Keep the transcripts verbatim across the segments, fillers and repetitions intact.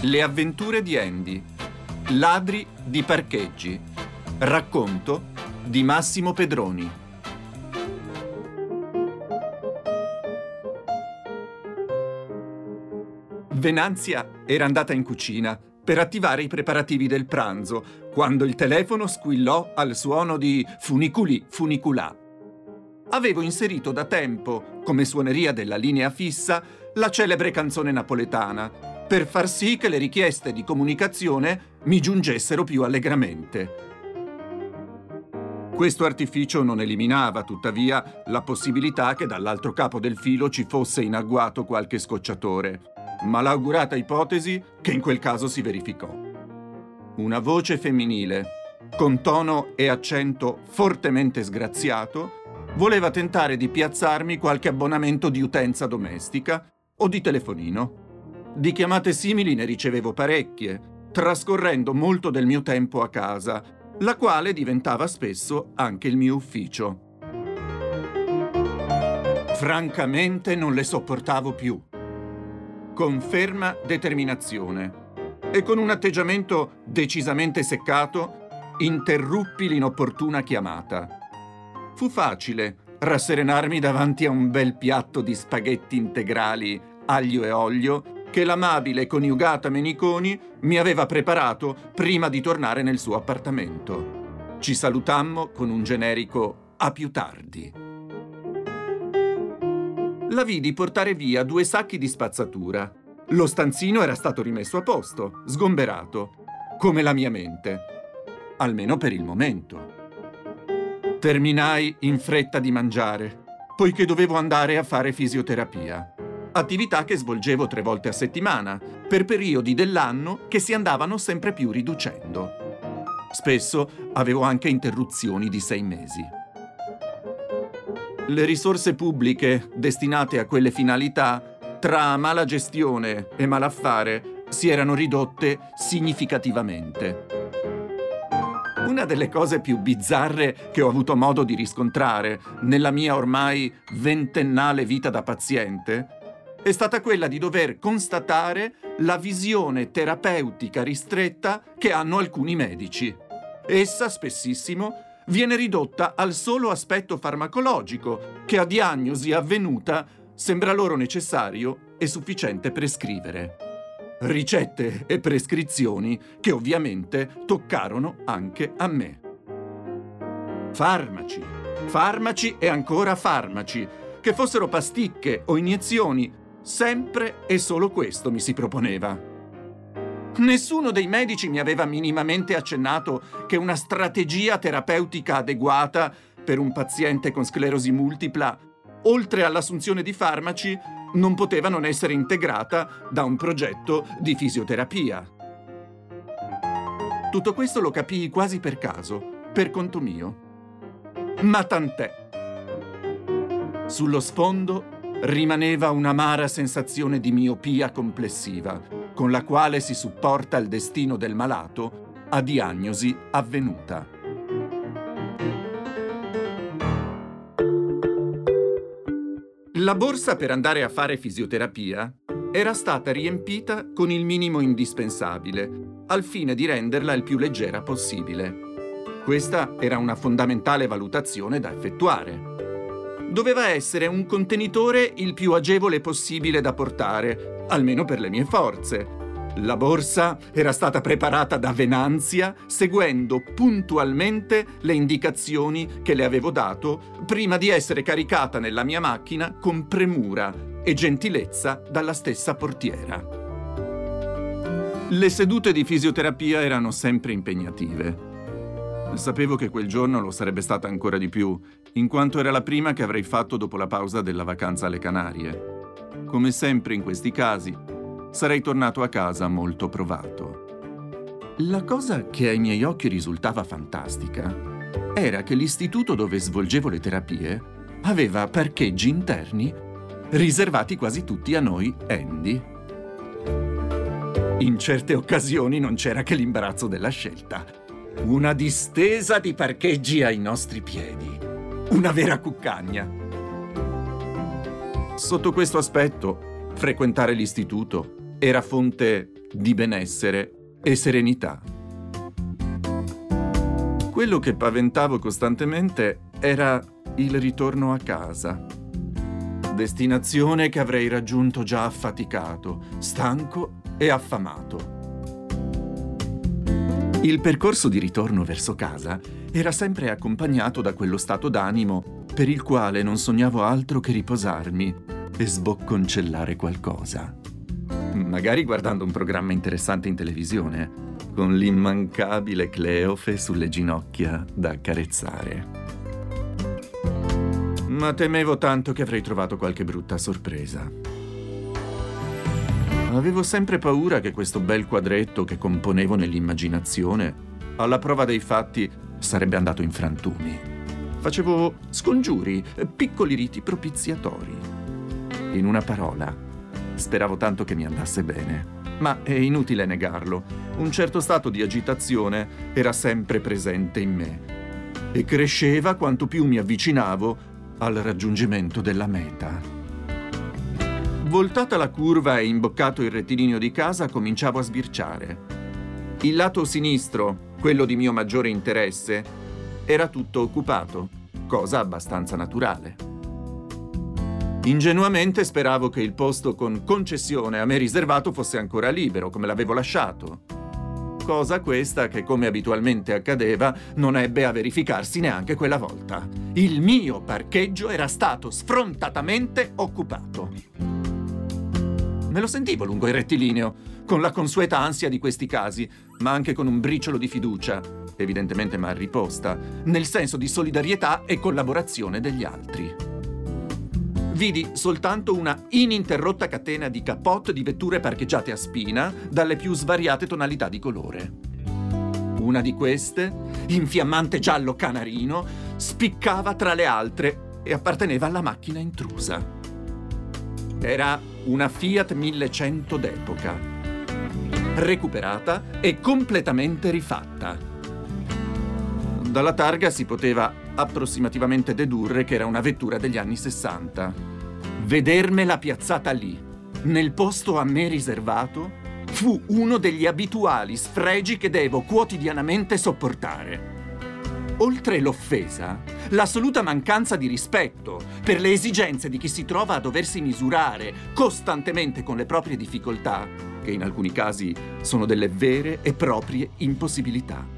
Le avventure di Andy. Ladri di parcheggi. Racconto di Massimo Pedroni. Venanzia era andata in cucina per attivare i preparativi del pranzo quando il telefono squillò al suono di funiculì funiculà. Avevo inserito da tempo, come suoneria della linea fissa, la celebre canzone napoletana, per far sì che le richieste di comunicazione mi giungessero più allegramente. Questo artificio non eliminava, tuttavia, la possibilità che dall'altro capo del filo ci fosse in agguato qualche scocciatore, malaugurata ipotesi che in quel caso si verificò. Una voce femminile, con tono e accento fortemente sgraziato, voleva tentare di piazzarmi qualche abbonamento di utenza domestica o di telefonino. Di chiamate simili ne ricevevo parecchie, trascorrendo molto del mio tempo a casa, la quale diventava spesso anche il mio ufficio. Francamente non le sopportavo più. Con ferma determinazione e con un atteggiamento decisamente seccato, interruppi l'inopportuna chiamata. Fu facile rasserenarmi davanti a un bel piatto di spaghetti integrali, aglio e olio, che l'amabile coniugata Meniconi mi aveva preparato prima di tornare nel suo appartamento. Ci salutammo con un generico "a più tardi". La vidi portare via due sacchi di spazzatura. Lo stanzino era stato rimesso a posto, sgomberato, come la mia mente. Almeno per il momento. Terminai in fretta di mangiare, poiché dovevo andare a fare fisioterapia. Attività che svolgevo tre volte a settimana, per periodi dell'anno che si andavano sempre più riducendo. Spesso avevo anche interruzioni di sei mesi. Le risorse pubbliche destinate a quelle finalità, tra mala gestione e malaffare, si erano ridotte significativamente. Una delle cose più bizzarre che ho avuto modo di riscontrare nella mia ormai ventennale vita da paziente è stata quella di dover constatare la visione terapeutica ristretta che hanno alcuni medici. Essa, spessissimo, viene ridotta al solo aspetto farmacologico che a diagnosi avvenuta sembra loro necessario e sufficiente prescrivere. Ricette e prescrizioni che ovviamente toccarono anche a me. Farmaci, farmaci e ancora farmaci, che fossero pasticche o iniezioni, sempre e solo questo mi si proponeva. Nessuno dei medici mi aveva minimamente accennato che una strategia terapeutica adeguata per un paziente con sclerosi multipla, oltre all'assunzione di farmaci, non poteva non essere integrata da un progetto di fisioterapia. Tutto questo lo capii quasi per caso, per conto mio. Ma tant'è. Sullo sfondo rimaneva un'amara sensazione di miopia complessiva, con la quale si supporta il destino del malato a diagnosi avvenuta. La borsa per andare a fare fisioterapia era stata riempita con il minimo indispensabile, al fine di renderla il più leggera possibile. Questa era una fondamentale valutazione da effettuare. Doveva essere un contenitore il più agevole possibile da portare, almeno per le mie forze. La borsa era stata preparata da Venanzia, seguendo puntualmente le indicazioni che le avevo dato prima di essere caricata nella mia macchina con premura e gentilezza dalla stessa portiera. Le sedute di fisioterapia erano sempre impegnative. Sapevo che quel giorno lo sarebbe stata ancora di più, in quanto era la prima che avrei fatto dopo la pausa della vacanza alle Canarie. Come sempre in questi casi, sarei tornato a casa molto provato. La cosa che ai miei occhi risultava fantastica era che l'istituto dove svolgevo le terapie aveva parcheggi interni riservati quasi tutti a noi Andy. In certe occasioni non c'era che l'imbarazzo della scelta. Una distesa di parcheggi ai nostri piedi. Una vera cuccagna. Sotto questo aspetto, frequentare l'istituto era fonte di benessere e serenità. Quello che paventavo costantemente era il ritorno a casa, destinazione che avrei raggiunto già affaticato, stanco e affamato. Il percorso di ritorno verso casa era sempre accompagnato da quello stato d'animo per il quale non sognavo altro che riposarmi e sbocconcellare qualcosa. Magari guardando un programma interessante in televisione, con l'immancabile Cleofe sulle ginocchia da accarezzare. Ma temevo tanto che avrei trovato qualche brutta sorpresa. Avevo sempre paura che questo bel quadretto che componevo nell'immaginazione, alla prova dei fatti, sarebbe andato in frantumi. Facevo scongiuri, piccoli riti propiziatori. In una parola, speravo tanto che mi andasse bene. Ma è inutile negarlo, un certo stato di agitazione era sempre presente in me e cresceva quanto più mi avvicinavo al raggiungimento della meta. Voltata la curva e imboccato il rettilineo di casa, cominciavo a sbirciare. Il lato sinistro, quello di mio maggiore interesse, era tutto occupato, cosa abbastanza naturale. Ingenuamente speravo che il posto con concessione a me riservato fosse ancora libero, come l'avevo lasciato. Cosa questa che, come abitualmente accadeva, non ebbe a verificarsi neanche quella volta. Il mio parcheggio era stato sfrontatamente occupato. Me lo sentivo lungo il rettilineo, con la consueta ansia di questi casi, ma anche con un briciolo di fiducia, evidentemente mal riposta, nel senso di solidarietà e collaborazione degli altri. Vidi soltanto una ininterrotta catena di capote di vetture parcheggiate a spina dalle più svariate tonalità di colore. Una di queste, in fiammante giallo canarino, spiccava tra le altre e apparteneva alla macchina intrusa. Era una Fiat millecento d'epoca, recuperata e completamente rifatta. Dalla targa si poteva approssimativamente dedurre che era una vettura degli anni sessanta. Vedermela piazzata lì, nel posto a me riservato, fu uno degli abituali sfregi che devo quotidianamente sopportare. Oltre l'offesa, l'assoluta mancanza di rispetto per le esigenze di chi si trova a doversi misurare costantemente con le proprie difficoltà, che in alcuni casi sono delle vere e proprie impossibilità.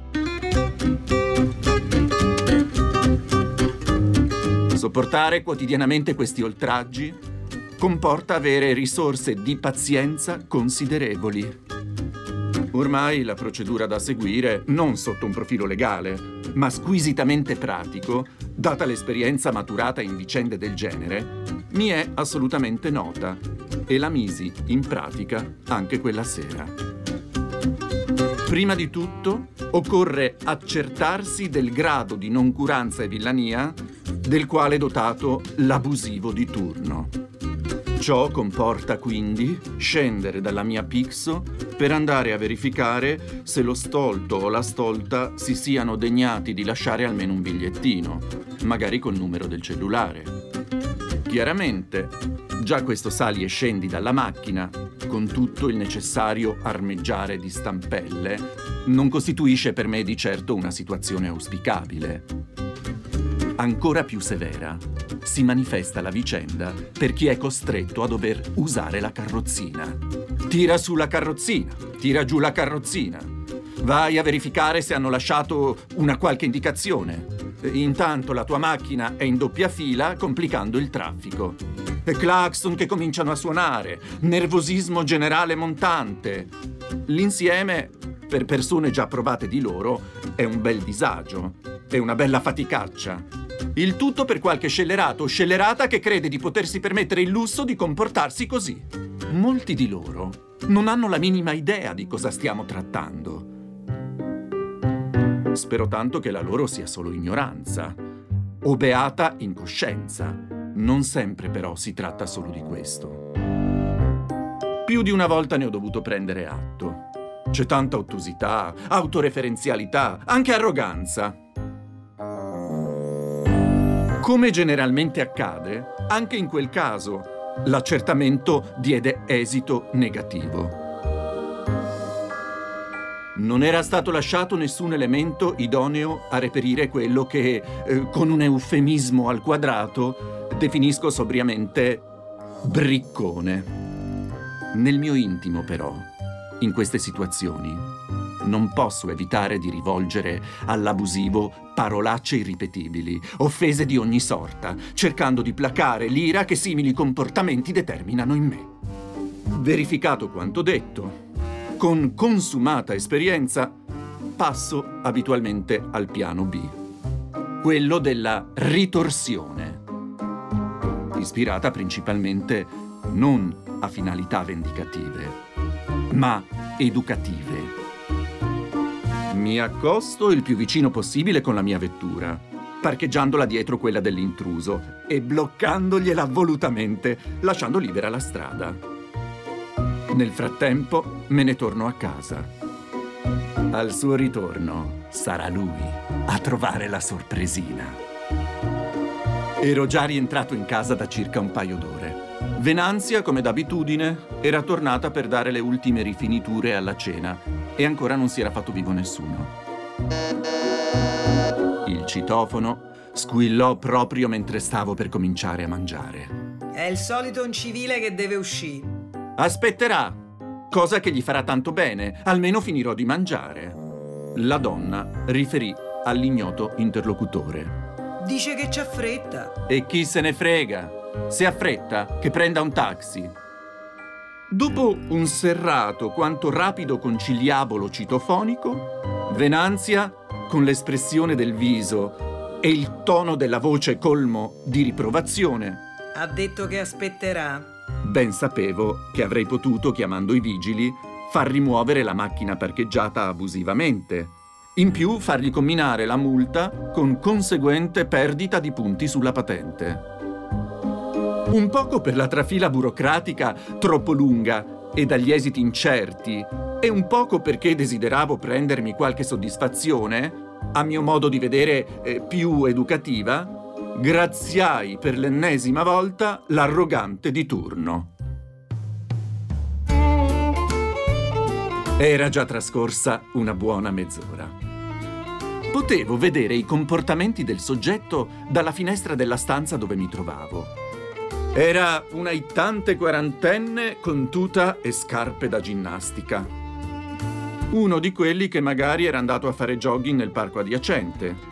Sopportare quotidianamente questi oltraggi comporta avere risorse di pazienza considerevoli. Ormai la procedura da seguire, non sotto un profilo legale, ma squisitamente pratico, data l'esperienza maturata in vicende del genere, mi è assolutamente nota e la misi in pratica anche quella sera. Prima di tutto, occorre accertarsi del grado di noncuranza e villania del quale è dotato l'abusivo di turno. Ciò comporta quindi scendere dalla mia Pixo per andare a verificare se lo stolto o la stolta si siano degnati di lasciare almeno un bigliettino, magari col numero del cellulare. Chiaramente, già questo sali e scendi dalla macchina, con tutto il necessario armeggiare di stampelle, non costituisce per me di certo una situazione auspicabile. Ancora più severa si manifesta la vicenda per chi è costretto a dover usare la carrozzina. Tira su la carrozzina, tira giù la carrozzina. Vai a verificare se hanno lasciato una qualche indicazione. Intanto la tua macchina è in doppia fila, complicando il traffico. E clacson che cominciano a suonare, nervosismo generale montante. L'insieme, per persone già provate di loro, è un bel disagio, è una bella faticaccia. Il tutto per qualche scellerato o scellerata che crede di potersi permettere il lusso di comportarsi così. Molti di loro non hanno la minima idea di cosa stiamo trattando. Spero tanto che la loro sia solo ignoranza o beata incoscienza. Non sempre però si tratta solo di questo. Più di una volta ne ho dovuto prendere atto. C'è tanta ottusità, autoreferenzialità, anche arroganza. Come generalmente accade, anche in quel caso l'accertamento diede esito negativo. Non era stato lasciato nessun elemento idoneo a reperire quello che, eh, con un eufemismo al quadrato, definisco sobriamente briccone. Nel mio intimo, però, in queste situazioni, non posso evitare di rivolgere all'abusivo parolacce irripetibili, offese di ogni sorta, cercando di placare l'ira che simili comportamenti determinano in me. Verificato quanto detto, con consumata esperienza, passo abitualmente al piano B, quello della ritorsione, ispirata principalmente non a finalità vendicative, ma educative. Mi accosto il più vicino possibile con la mia vettura, parcheggiandola dietro quella dell'intruso e bloccandogliela volutamente, lasciando libera la strada. Nel frattempo me ne torno a casa. Al suo ritorno sarà lui a trovare la sorpresina. Ero già rientrato in casa da circa un paio d'ore. Venanzia, come d'abitudine, era tornata per dare le ultime rifiniture alla cena e ancora non si era fatto vivo nessuno. Il citofono squillò proprio mentre stavo per cominciare a mangiare. È il solito incivile che deve uscire. Aspetterà, cosa che gli farà tanto bene, almeno finirò di mangiare. La donna riferì all'ignoto interlocutore. Dice che c'ha fretta. E chi se ne frega? Se ha fretta, che prenda un taxi. Dopo un serrato quanto rapido conciliabolo citofonico, Venanzia, con l'espressione del viso e il tono della voce colmo di riprovazione, ha detto che aspetterà. Ben sapevo che avrei potuto, chiamando i vigili, far rimuovere la macchina parcheggiata abusivamente. In più, fargli comminare la multa con conseguente perdita di punti sulla patente. Un poco per la trafila burocratica troppo lunga e dagli esiti incerti, e un poco perché desideravo prendermi qualche soddisfazione, a mio modo di vedere eh, più educativa, graziai per l'ennesima volta l'arrogante di turno. Era già trascorsa una buona mezz'ora. Potevo vedere i comportamenti del soggetto dalla finestra della stanza dove mi trovavo. Era una ittante quarantenne con tuta e scarpe da ginnastica. Uno di quelli che magari era andato a fare jogging nel parco adiacente.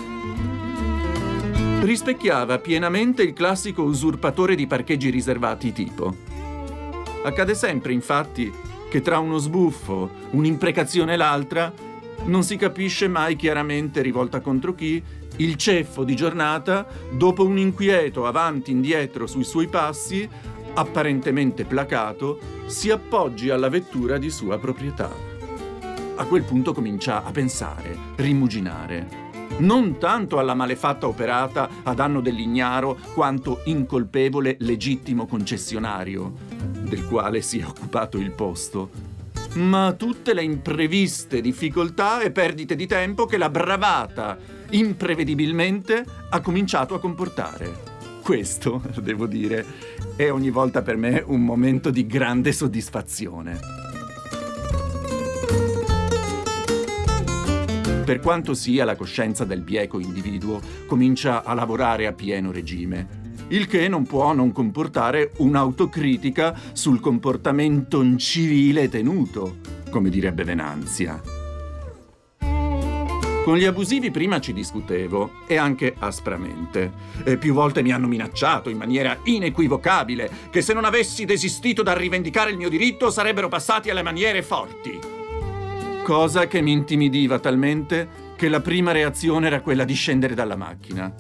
Rispecchiava pienamente il classico usurpatore di parcheggi riservati tipo. Accade sempre, infatti, che tra uno sbuffo, un'imprecazione e l'altra, non si capisce mai chiaramente rivolta contro chi, il ceffo di giornata, dopo un inquieto avanti e indietro sui suoi passi, apparentemente placato, si appoggi alla vettura di sua proprietà. A quel punto comincia a pensare, rimuginare. Non tanto alla malefatta operata a danno dell'ignaro quanto incolpevole legittimo concessionario, del quale si è occupato il posto, ma tutte le impreviste difficoltà e perdite di tempo che la bravata, imprevedibilmente, ha cominciato a comportare. Questo, devo dire, è ogni volta per me un momento di grande soddisfazione. Per quanto sia la coscienza del bieco individuo, comincia a lavorare a pieno regime, il che non può non comportare un'autocritica sul comportamento incivile tenuto, come direbbe Venanzia. Con gli abusivi prima ci discutevo, e anche aspramente. E più volte mi hanno minacciato in maniera inequivocabile che se non avessi desistito dal rivendicare il mio diritto sarebbero passati alle maniere forti. Cosa che mi intimidiva talmente che la prima reazione era quella di scendere dalla macchina.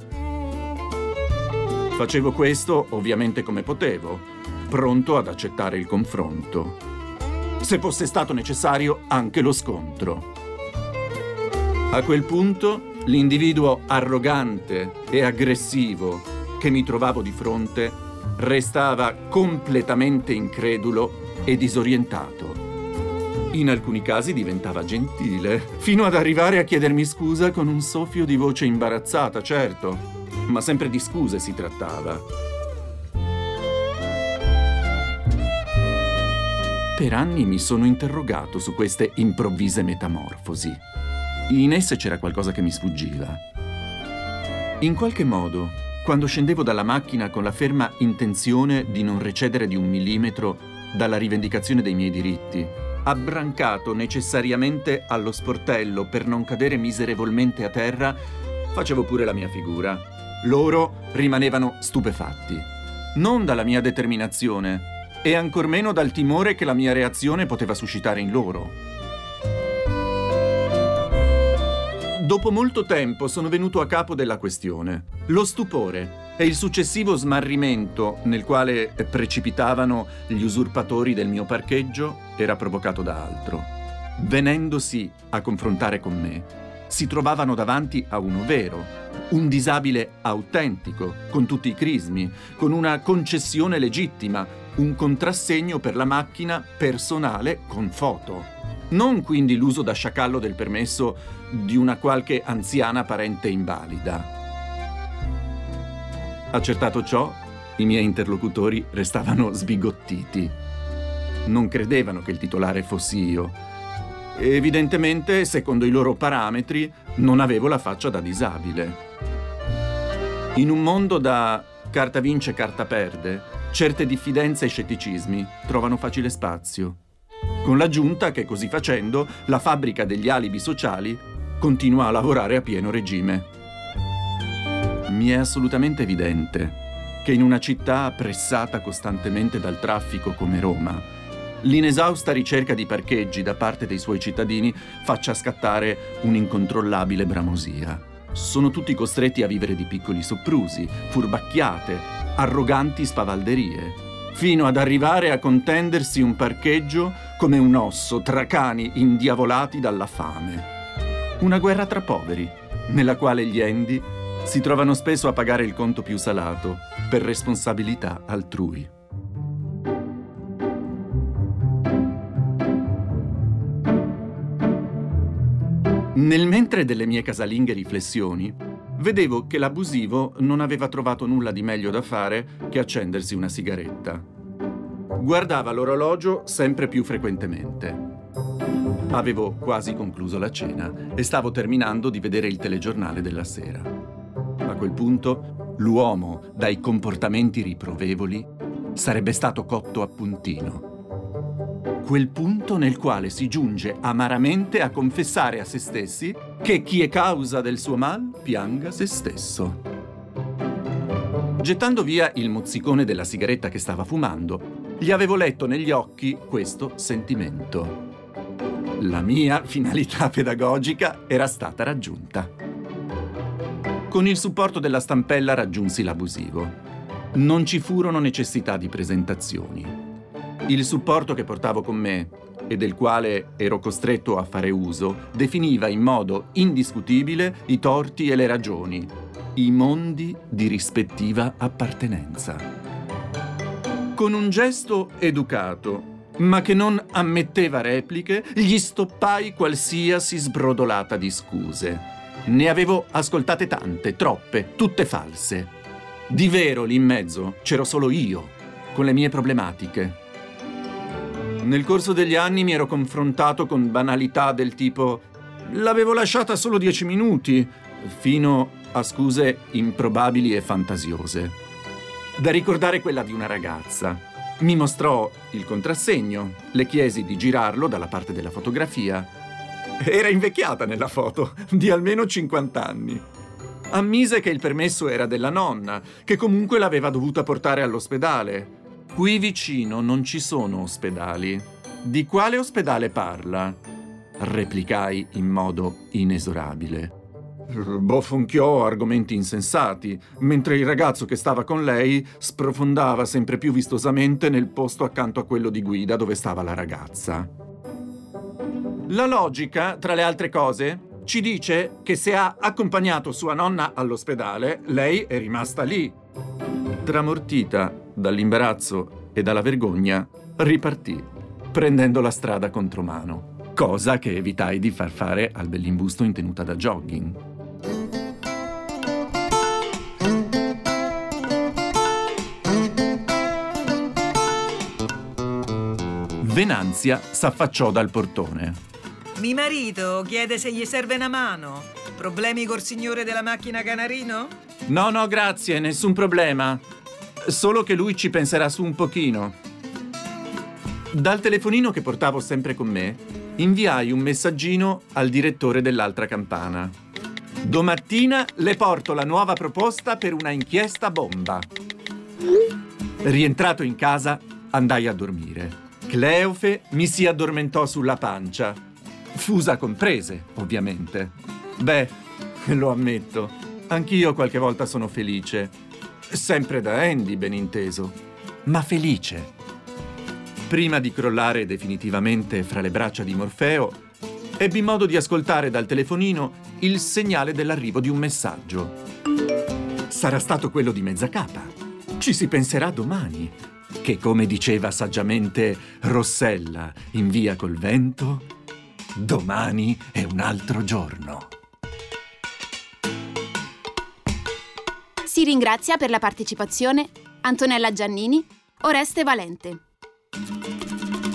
Facevo questo ovviamente come potevo, pronto ad accettare il confronto. Se fosse stato necessario, anche lo scontro. A quel punto, l'individuo arrogante e aggressivo che mi trovavo di fronte restava completamente incredulo e disorientato. In alcuni casi diventava gentile, fino ad arrivare a chiedermi scusa con un soffio di voce imbarazzata, certo, ma sempre di scuse si trattava. Per anni mi sono interrogato su queste improvvise metamorfosi. In esse c'era qualcosa che mi sfuggiva. In qualche modo, quando scendevo dalla macchina con la ferma intenzione di non recedere di un millimetro dalla rivendicazione dei miei diritti, abbrancato necessariamente allo sportello per non cadere miserevolmente a terra, facevo pure la mia figura. Loro rimanevano stupefatti, non dalla mia determinazione e ancor meno dal timore che la mia reazione poteva suscitare in loro. Dopo molto tempo sono venuto a capo della questione. Lo stupore e il successivo smarrimento nel quale precipitavano gli usurpatori del mio parcheggio era provocato da altro. Venendosi a confrontare con me, si trovavano davanti a uno vero, un disabile autentico, con tutti i crismi, con una concessione legittima, un contrassegno per la macchina personale con foto. Non quindi l'uso da sciacallo del permesso di una qualche anziana parente invalida. Accertato ciò, i miei interlocutori restavano sbigottiti. Non credevano che il titolare fossi io. Evidentemente, secondo i loro parametri, non avevo la faccia da disabile. In un mondo da carta vince, carta perde, certe diffidenze e scetticismi trovano facile spazio, con l'aggiunta che così facendo la fabbrica degli alibi sociali continua a lavorare a pieno regime. Mi è assolutamente evidente che in una città pressata costantemente dal traffico come Roma, l'inesausta ricerca di parcheggi da parte dei suoi cittadini faccia scattare un'incontrollabile bramosia. Sono tutti costretti a vivere di piccoli soprusi, furbacchiate, arroganti spavalderie, fino ad arrivare a contendersi un parcheggio come un osso tra cani indiavolati dalla fame. Una guerra tra poveri, nella quale gli endi si trovano spesso a pagare il conto più salato per responsabilità altrui. Nel mentre delle mie casalinghe riflessioni, vedevo che l'abusivo non aveva trovato nulla di meglio da fare che accendersi una sigaretta. Guardava l'orologio sempre più frequentemente. Avevo quasi concluso la cena e stavo terminando di vedere il telegiornale della sera. A quel punto, l'uomo dai comportamenti riprovevoli sarebbe stato cotto a puntino. Quel punto nel quale si giunge amaramente a confessare a se stessi che chi è causa del suo mal pianga se stesso. Gettando via il mozzicone della sigaretta che stava fumando, gli avevo letto negli occhi questo sentimento. La mia finalità pedagogica era stata raggiunta. Con il supporto della stampella raggiunsi l'abusivo. Non ci furono necessità di presentazioni. Il supporto che portavo con me e del quale ero costretto a fare uso definiva in modo indiscutibile i torti e le ragioni, i mondi di rispettiva appartenenza. Con un gesto educato, ma che non ammetteva repliche, gli stoppai qualsiasi sbrodolata di scuse. Ne avevo ascoltate tante, troppe, tutte false. Di vero lì in mezzo c'ero solo io, con le mie problematiche. Nel corso degli anni mi ero confrontato con banalità del tipo «l'avevo lasciata solo dieci minuti», fino a scuse improbabili e fantasiose. Da ricordare quella di una ragazza. Mi mostrò il contrassegno, le chiesi di girarlo dalla parte della fotografia. Era invecchiata nella foto, di almeno cinquanta anni. Ammise che il permesso era della nonna, che comunque l'aveva dovuta portare all'ospedale. Qui vicino non ci sono ospedali. Di quale ospedale parla? Replicai in modo inesorabile. Bofonchiò argomenti insensati, mentre il ragazzo che stava con lei sprofondava sempre più vistosamente nel posto accanto a quello di guida dove stava la ragazza. La logica, tra le altre cose, ci dice che se ha accompagnato sua nonna all'ospedale, lei è rimasta lì. Tramortita dall'imbarazzo e dalla vergogna, ripartì, prendendo la strada contromano, cosa che evitai di far fare al bell'imbusto in tenuta da jogging. Venanzia s'affacciò dal portone. Mi marito chiede se gli serve una mano. Problemi col signore della macchina Canarino? No, no, grazie, nessun problema. Solo che lui ci penserà su un pochino. Dal telefonino che portavo sempre con me, inviai un messaggino al direttore dell'altra campana. Domattina le porto la nuova proposta per una inchiesta bomba. Rientrato in casa, andai a dormire. Cleofe mi si addormentò sulla pancia. Fusa comprese, ovviamente. Beh, lo ammetto, anch'io qualche volta sono felice. Sempre da Andy, ben inteso, ma felice. Prima di crollare definitivamente fra le braccia di Morfeo, ebbi modo di ascoltare dal telefonino il segnale dell'arrivo di un messaggio. Sarà stato quello di Mezzacapa. Ci si penserà domani, che come diceva saggiamente Rossella in Via col Vento, domani è un altro giorno. Si ringrazia per la partecipazione Antonella Giannini, Oreste Valente.